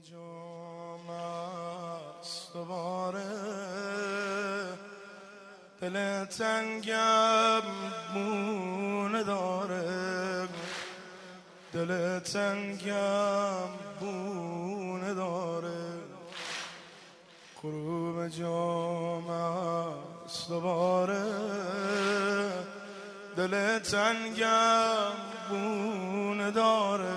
جام است دوباره دل تنگم بونه داره، دل تنگم بونه داره. غروب جام است دوباره دل تنگم بونه داره،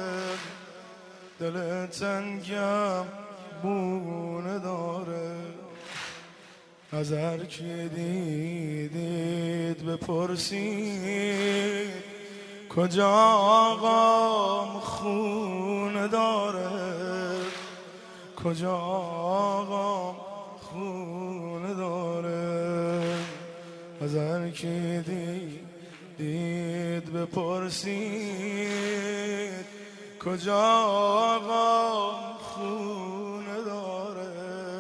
دل تنگم بونه داره. از هر کی دیدید بپرسید کجا آقام خونه داره، کجا آقام خونه داره. از هر کی دید بپرسید کجا آقام خونه داره.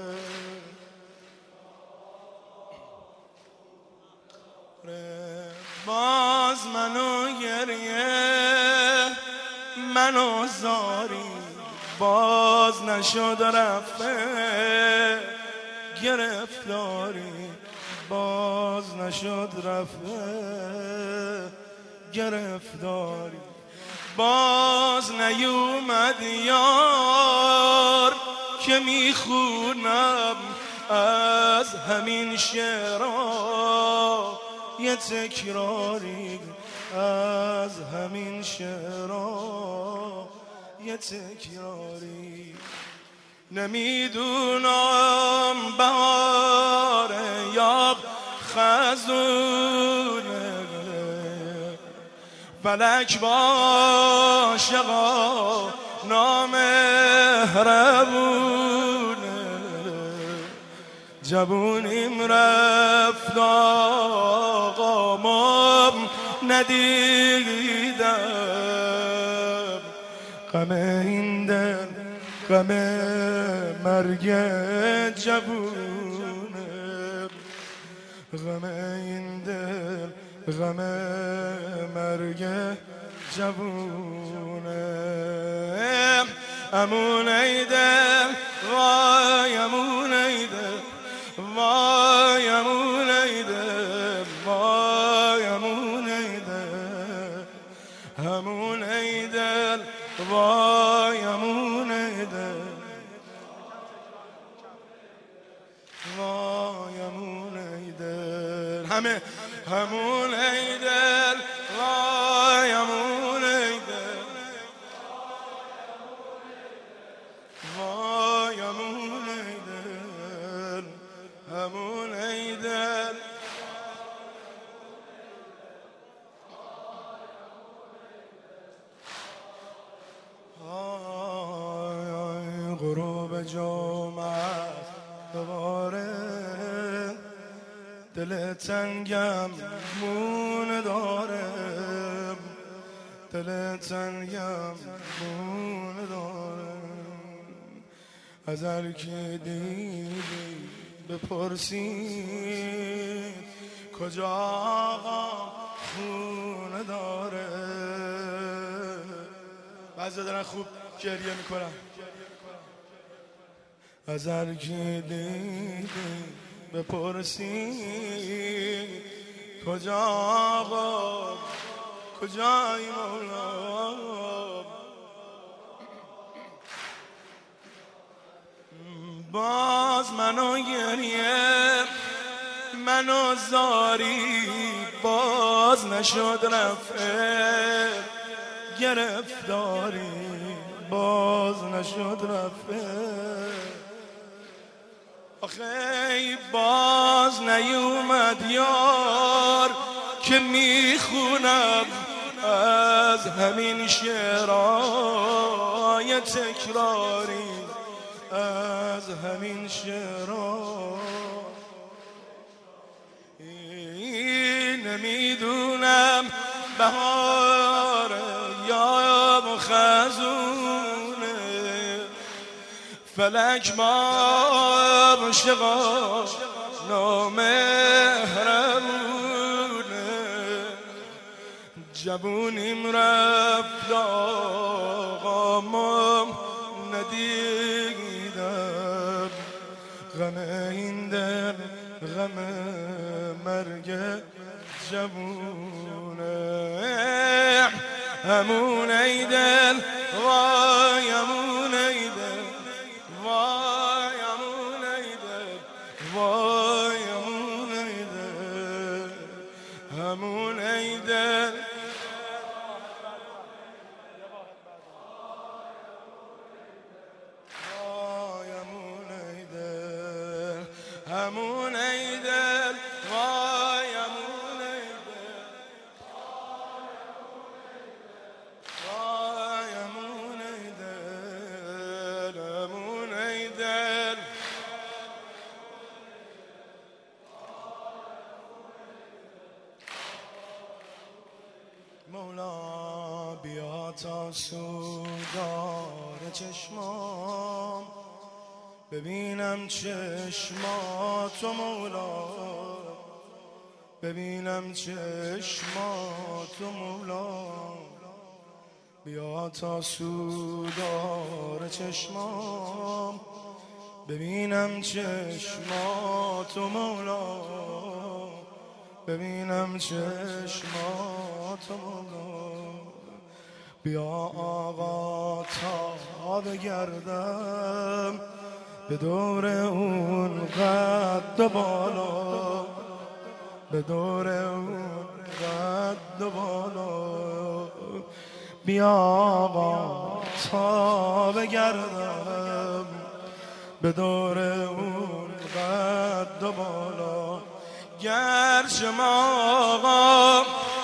باز منو گریه منو زاری، باز نشد رفته گرفتاری، باز نشد رفته گرفتاری. باز نیومد یار که میخونم از همین شعرها یه تکراری، از همین شعرها یه تکراری. نمیدونم بهاره یا خزونه، فلک با عاشقا نامهربونه. جوونیم رفت آقامم ندیدم، غم این دل غم مرگ جوونه، غم این دل غم مرگ جوونه. امون ای دل وای امون ای دل وای امون ای دل وای امون ای دل، امون ای دل وای امون ای دل وای امون ای دل. همه همون ای دل وای امون ای دل وای امون ای دل، همون ای دل. غروب جام است دوباره دل تنگم بونه داره، دل تنگم بونه داره. از هر کی دیدی بپرسید کجا آقا خونه داره. بعضی دارن خوب گریه میکنن. از هر کی دیدی بپرسید کجا آقا کجای مولا. باز منو گریه منو زاری، باز نشد رفته گرفتاری، باز نشد رفته. آخه باز نیومد یار که میخونم از همین شعرهای تکراری، از همین شعرها. نمیدونم بهاره یا خزونه، فلک با عاشقا نامهربونه. جوونیم رفت آقامم ندیدم، غم این دل غم مرگ جوونه. همون ای دل وای همون ای دل وای همون ای دل وای همون ای دل همون ای دل وای همون ای دل همون ای دل وای همون ای دل وای همون ای دل همون ای دل مولا بیا تا سودار چشمام ببینم چشماتو مولا، ببینم چشماتو مولا. بیا تا سودار چشمام ببینم چشماتو مولا، ببینم چشماتو مولا. بیا آقا تا بگردم به دور اون قد و بالا، به دور اون قد و بالا. بیا آقا تا بگردم به دور اون قد و بالا. گر شما آقا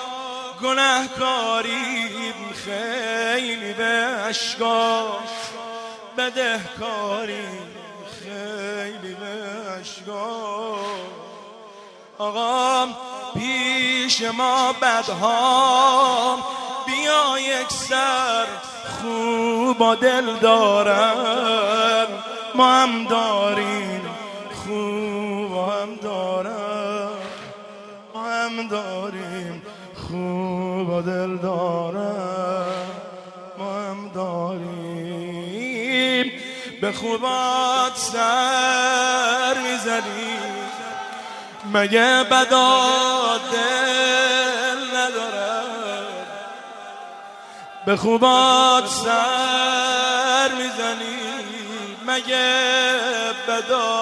گناهکاریم خیلی به اشکاست، بدهکاریم خیلی به اشکاست. آقا پیش ما بدها بیا یک سر خوب و دل دارن، ما هم داریم خوب و هم دارن، ما هم داریم خوب و دل دارن، ما هم داریم. به خوبات سر میزنی مگه بدا دل ندارد؟ به خوبات سر میزنی مگه بدا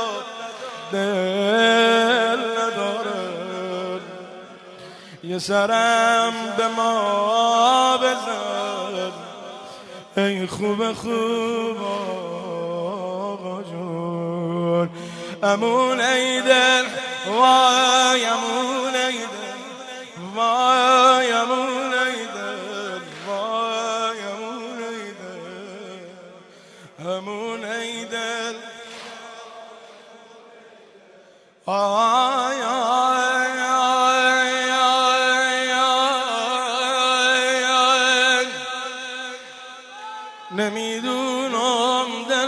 دل ندارد؟ یه سرم به ما بزن ای خوب خوب آقا جون. امون ای دل وای امون ای دل وای امون ای دل وای امون ای دل امون ای دل آی آی آی آی آی نمیدونم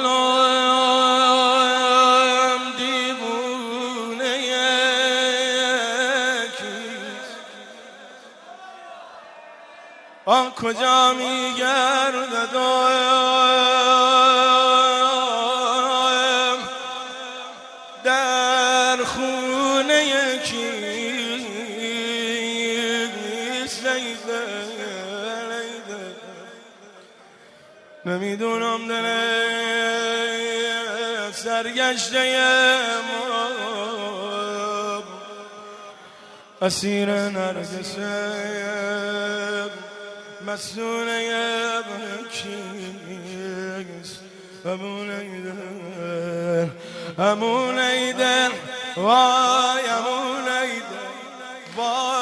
دلم دیوونه یکیست، آن کجا میگردد در خونه یکیست. نمیدونم دل سرگشته ما اسیر نرگسه مسئونه کیست. همون ای دل همون ای دل وای همون ای دل وای